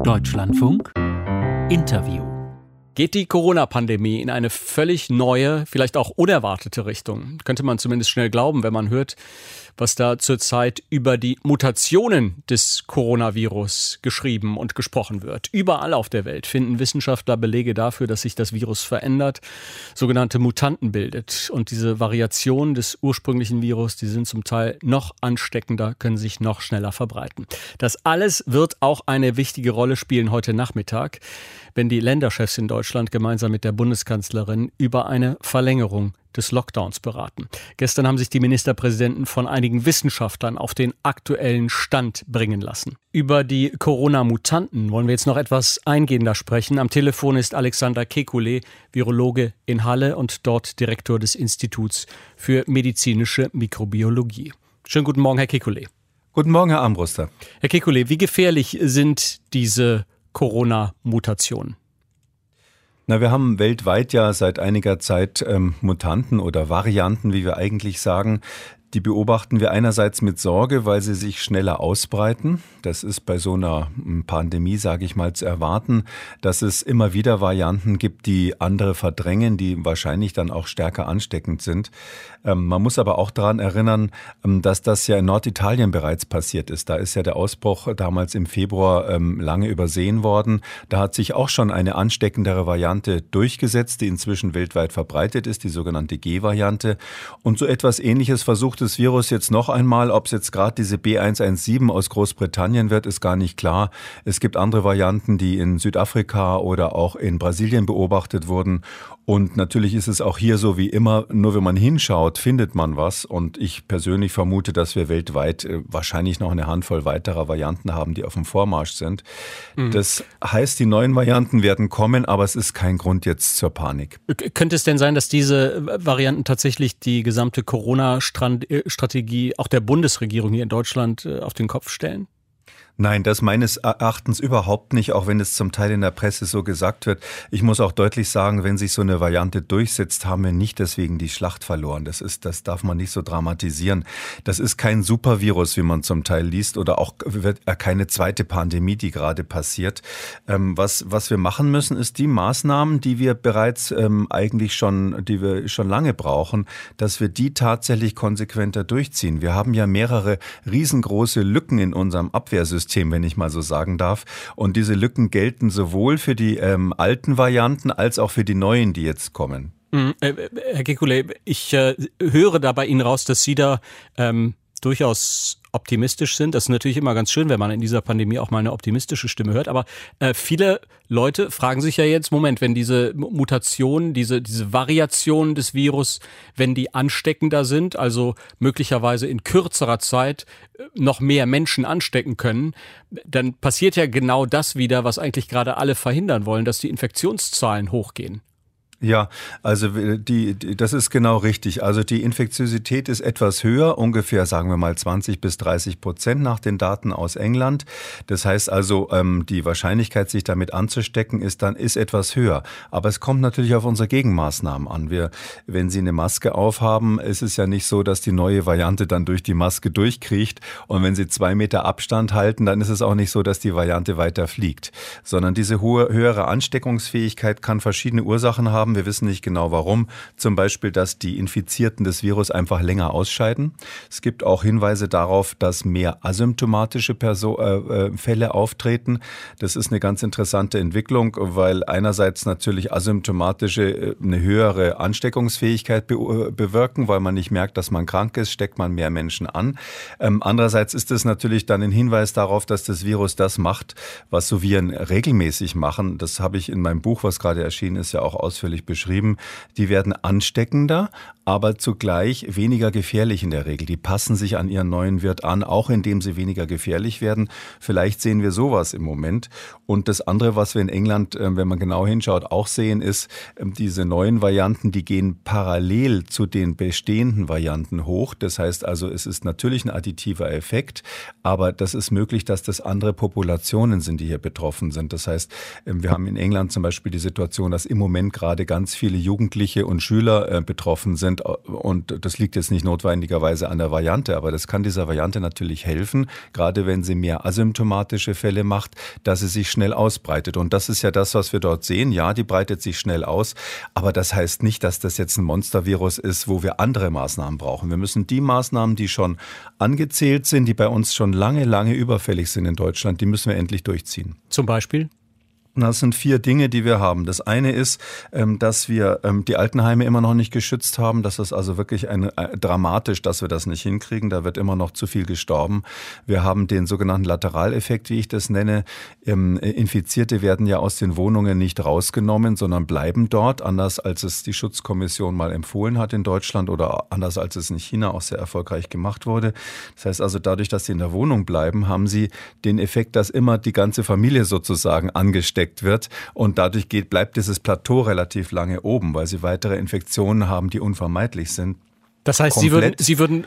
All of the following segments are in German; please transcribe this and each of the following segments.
Deutschlandfunk Interview. Geht die Corona-Pandemie in eine völlig neue, vielleicht auch unerwartete Richtung? Könnte man zumindest schnell glauben, wenn man hört, was da zurzeit über die Mutationen des Coronavirus geschrieben und gesprochen wird. Überall auf der Welt finden Wissenschaftler Belege dafür, dass sich das Virus verändert, sogenannte Mutanten bildet. Und diese Variationen des ursprünglichen Virus, die sind zum Teil noch ansteckender, können sich noch schneller verbreiten. Das alles wird auch eine wichtige Rolle spielen heute Nachmittag, wenn die Länderchefs in Deutschland gemeinsam mit der Bundeskanzlerin über eine Verlängerung des Lockdowns beraten. Gestern haben sich die Ministerpräsidenten von einigen Wissenschaftlern auf den aktuellen Stand bringen lassen. Über die Corona-Mutanten wollen wir jetzt noch etwas eingehender sprechen. Am Telefon ist Alexander Kekulé, Virologe in Halle und dort Direktor des Instituts für medizinische Mikrobiologie. Schönen guten Morgen, Herr Kekulé. Guten Morgen, Herr Armbruster. Herr Kekulé, wie gefährlich sind diese Corona-Mutationen? Na, wir haben weltweit ja seit einiger Zeit Mutanten oder Varianten, wie wir eigentlich sagen. Die beobachten wir einerseits mit Sorge, weil sie sich schneller ausbreiten. Das ist bei so einer Pandemie, sage ich mal, zu erwarten, dass es immer wieder Varianten gibt, die andere verdrängen, die wahrscheinlich dann auch stärker ansteckend sind. Man muss aber auch daran erinnern, dass das ja in Norditalien bereits passiert ist. Da ist ja der Ausbruch damals im Februar lange übersehen worden. Da hat sich auch schon eine ansteckendere Variante durchgesetzt, die inzwischen weltweit verbreitet ist, die sogenannte G-Variante. Und so etwas Ähnliches versucht das Virus jetzt noch einmal. Ob es jetzt gerade diese B117 aus Großbritannien wird, ist gar nicht klar. Es gibt andere Varianten, die in Südafrika oder auch in Brasilien beobachtet wurden. Und natürlich ist es auch hier so wie immer, nur wenn man hinschaut, findet man was. Und ich persönlich vermute, dass wir weltweit wahrscheinlich noch eine Handvoll weiterer Varianten haben, die auf dem Vormarsch sind. Das heißt, die neuen Varianten werden kommen, aber es ist kein Grund jetzt zur Panik. Könnte es denn sein, dass diese Varianten tatsächlich die gesamte Corona-Strategie auch der Bundesregierung hier in Deutschland auf den Kopf stellen? Nein, das meines Erachtens überhaupt nicht, auch wenn es zum Teil in der Presse so gesagt wird. Ich muss auch deutlich sagen, wenn sich so eine Variante durchsetzt, haben wir nicht deswegen die Schlacht verloren. Das darf man nicht so dramatisieren. Das ist kein Supervirus, wie man zum Teil liest, oder auch keine zweite Pandemie, die gerade passiert. Was wir machen müssen, ist die Maßnahmen, die wir bereits die wir schon lange brauchen, dass wir die tatsächlich konsequenter durchziehen. Wir haben ja mehrere riesengroße Lücken in unserem Abwehrsystem, wenn ich mal so sagen darf. Und diese Lücken gelten sowohl für die alten Varianten als auch für die neuen, die jetzt kommen. Herr Kekulé, ich höre da bei Ihnen raus, dass Sie da durchaus optimistisch sind. Das ist natürlich immer ganz schön, wenn man in dieser Pandemie auch mal eine optimistische Stimme hört. Aber viele Leute fragen sich ja jetzt, Moment, wenn diese Mutationen, diese Variationen des Virus, wenn die ansteckender sind, also möglicherweise in kürzerer Zeit noch mehr Menschen anstecken können, dann passiert ja genau das wieder, was eigentlich gerade alle verhindern wollen, dass die Infektionszahlen hochgehen. Ja, also das ist genau richtig. Also die Infektiosität ist etwas höher, ungefähr, sagen wir mal 20-30% nach den Daten aus England. Das heißt also, die Wahrscheinlichkeit, sich damit anzustecken, ist etwas höher. Aber es kommt natürlich auf unsere Gegenmaßnahmen an. Wenn Sie eine Maske aufhaben, ist es ja nicht so, dass die neue Variante dann durch die Maske durchkriecht. Und wenn Sie 2 Meter Abstand halten, dann ist es auch nicht so, dass die Variante weiter fliegt. Sondern diese höhere Ansteckungsfähigkeit kann verschiedene Ursachen haben. Wir wissen nicht genau warum. Zum Beispiel, dass die Infizierten des Virus einfach länger ausscheiden. Es gibt auch Hinweise darauf, dass mehr asymptomatische Fälle auftreten. Das ist eine ganz interessante Entwicklung, weil einerseits natürlich asymptomatische eine höhere Ansteckungsfähigkeit bewirken, weil man nicht merkt, dass man krank ist, steckt man mehr Menschen an. Andererseits ist es natürlich dann ein Hinweis darauf, dass das Virus das macht, was so Viren regelmäßig machen. Das habe ich in meinem Buch, was gerade erschienen ist, ja auch ausführlich beschrieben. Die werden ansteckender, aber zugleich weniger gefährlich in der Regel. Die passen sich an ihren neuen Wirt an, auch indem sie weniger gefährlich werden. Vielleicht sehen wir sowas im Moment. Und das andere, was wir in England, wenn man genau hinschaut, auch sehen, ist, diese neuen Varianten, die gehen parallel zu den bestehenden Varianten hoch. Das heißt also, es ist natürlich ein additiver Effekt, aber das ist möglich, dass das andere Populationen sind, die hier betroffen sind. Das heißt, wir haben in England zum Beispiel die Situation, dass im Moment gerade ganz viele Jugendliche und Schüler betroffen sind. Und das liegt jetzt nicht notwendigerweise an der Variante, aber das kann dieser Variante natürlich helfen, gerade wenn sie mehr asymptomatische Fälle macht, dass sie sich schnell ausbreitet. Und das ist ja das, was wir dort sehen. Ja, die breitet sich schnell aus, aber das heißt nicht, dass das jetzt ein Monstervirus ist, wo wir andere Maßnahmen brauchen. Wir müssen die Maßnahmen, die schon angezählt sind, die bei uns schon lange, lange überfällig sind in Deutschland, die müssen wir endlich durchziehen. Zum Beispiel? Das sind 4 Dinge, die wir haben. Das eine ist, dass wir die Altenheime immer noch nicht geschützt haben. Das ist also wirklich dramatisch, dass wir das nicht hinkriegen. Da wird immer noch zu viel gestorben. Wir haben den sogenannten Lateraleffekt, wie ich das nenne. Infizierte werden ja aus den Wohnungen nicht rausgenommen, sondern bleiben dort, anders als es die Schutzkommission mal empfohlen hat in Deutschland oder anders als es in China auch sehr erfolgreich gemacht wurde. Das heißt also, dadurch, dass sie in der Wohnung bleiben, haben sie den Effekt, dass immer die ganze Familie sozusagen angesteckt wird und dadurch bleibt dieses Plateau relativ lange oben, weil sie weitere Infektionen haben, die unvermeidlich sind. Das heißt, Sie würden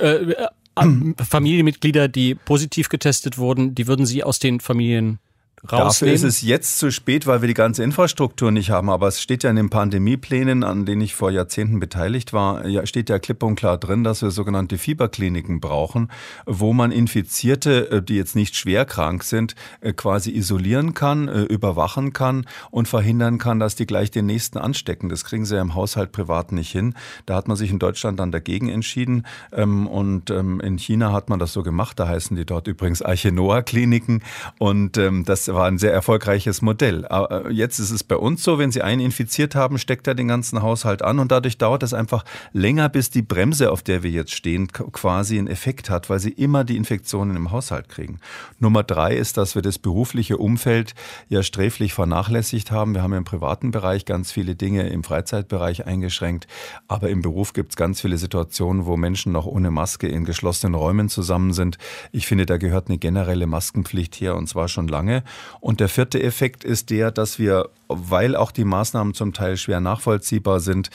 Familienmitglieder, die positiv getestet wurden, die würden Sie aus den Familien rausnehmen? Dafür ist es jetzt zu spät, weil wir die ganze Infrastruktur nicht haben. Aber es steht ja in den Pandemieplänen, an denen ich vor Jahrzehnten beteiligt war, steht ja klipp und klar drin, dass wir sogenannte Fieberkliniken brauchen, wo man Infizierte, die jetzt nicht schwer krank sind, quasi isolieren kann, überwachen kann und verhindern kann, dass die gleich den Nächsten anstecken. Das kriegen sie ja im Haushalt privat nicht hin. Da hat man sich in Deutschland dann dagegen entschieden. Und in China hat man das so gemacht. Da heißen die dort übrigens Arche-Noah-Kliniken. Und das war ein sehr erfolgreiches Modell. Aber jetzt ist es bei uns so, wenn Sie einen infiziert haben, steckt er den ganzen Haushalt an und dadurch dauert es einfach länger, bis die Bremse, auf der wir jetzt stehen, quasi einen Effekt hat, weil Sie immer die Infektionen im Haushalt kriegen. Nummer 3 ist, dass wir das berufliche Umfeld ja sträflich vernachlässigt haben. Wir haben im privaten Bereich ganz viele Dinge im Freizeitbereich eingeschränkt, aber im Beruf gibt es ganz viele Situationen, wo Menschen noch ohne Maske in geschlossenen Räumen zusammen sind. Ich finde, da gehört eine generelle Maskenpflicht her und zwar schon lange. Und der 4. Effekt ist der, dass wir, weil auch die Maßnahmen zum Teil schwer nachvollziehbar sind,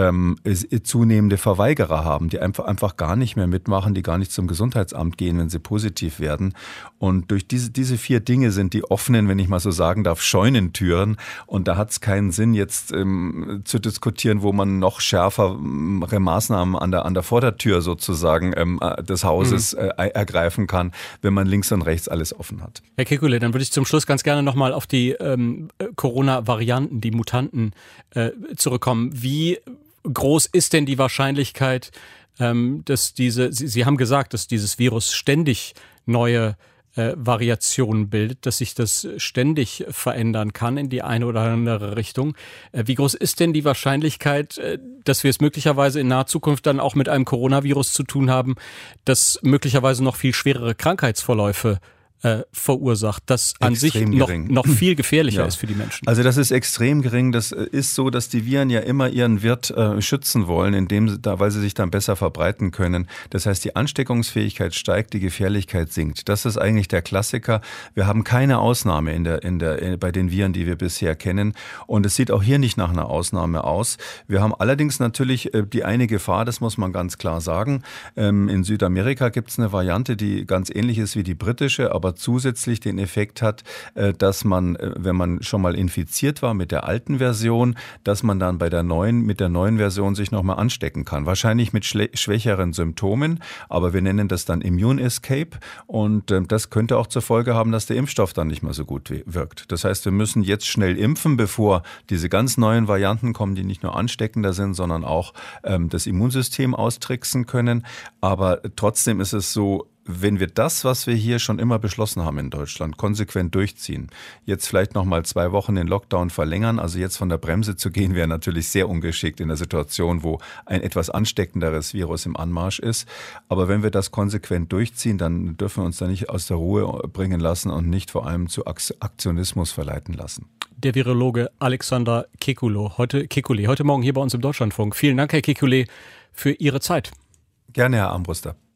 zunehmende Verweigerer haben, die einfach gar nicht mehr mitmachen, die gar nicht zum Gesundheitsamt gehen, wenn sie positiv werden. Und durch diese 4 Dinge sind die offenen, wenn ich mal so sagen darf, Scheunentüren. Und da hat es keinen Sinn, jetzt zu diskutieren, wo man noch schärfere Maßnahmen an der Vordertür sozusagen des Hauses ergreifen kann, wenn man links und rechts alles offen hat. Herr Kekulé, dann würde ich zum Schluss ganz gerne nochmal auf die Corona-Varianten, die Mutanten zurückkommen. Wie groß ist denn die Wahrscheinlichkeit, dass Sie haben gesagt, dass dieses Virus ständig neue Variationen bildet, dass sich das ständig verändern kann in die eine oder andere Richtung. Wie groß ist denn die Wahrscheinlichkeit, dass wir es möglicherweise in naher Zukunft dann auch mit einem Coronavirus zu tun haben, das möglicherweise noch viel schwerere Krankheitsverläufe verursacht, das an sich noch viel gefährlicher ist für die Menschen. Also das ist extrem gering. Das ist so, dass die Viren ja immer ihren Wirt schützen wollen, weil sie sich dann besser verbreiten können. Das heißt, die Ansteckungsfähigkeit steigt, die Gefährlichkeit sinkt. Das ist eigentlich der Klassiker. Wir haben keine Ausnahme bei den Viren, die wir bisher kennen. Und es sieht auch hier nicht nach einer Ausnahme aus. Wir haben allerdings natürlich die eine Gefahr, das muss man ganz klar sagen. In Südamerika gibt es eine Variante, die ganz ähnlich ist wie die britische, aber zusätzlich den Effekt hat, dass man, wenn man schon mal infiziert war mit der alten Version, dass man dann mit der neuen Version sich nochmal anstecken kann. Wahrscheinlich mit schwächeren Symptomen, aber wir nennen das dann Immune Escape und das könnte auch zur Folge haben, dass der Impfstoff dann nicht mehr so gut wirkt. Das heißt, wir müssen jetzt schnell impfen, bevor diese ganz neuen Varianten kommen, die nicht nur ansteckender sind, sondern auch das Immunsystem austricksen können. Aber trotzdem ist es so, wenn wir das, was wir hier schon immer beschlossen haben in Deutschland, konsequent durchziehen, jetzt vielleicht nochmal 2 Wochen den Lockdown verlängern, also jetzt von der Bremse zu gehen, wäre natürlich sehr ungeschickt in der Situation, wo ein etwas ansteckenderes Virus im Anmarsch ist. Aber wenn wir das konsequent durchziehen, dann dürfen wir uns da nicht aus der Ruhe bringen lassen und nicht vor allem zu Aktionismus verleiten lassen. Der Virologe Alexander Kekulé, heute Morgen hier bei uns im Deutschlandfunk. Vielen Dank, Herr Kekulé, für Ihre Zeit. Gerne, Herr Armbruster.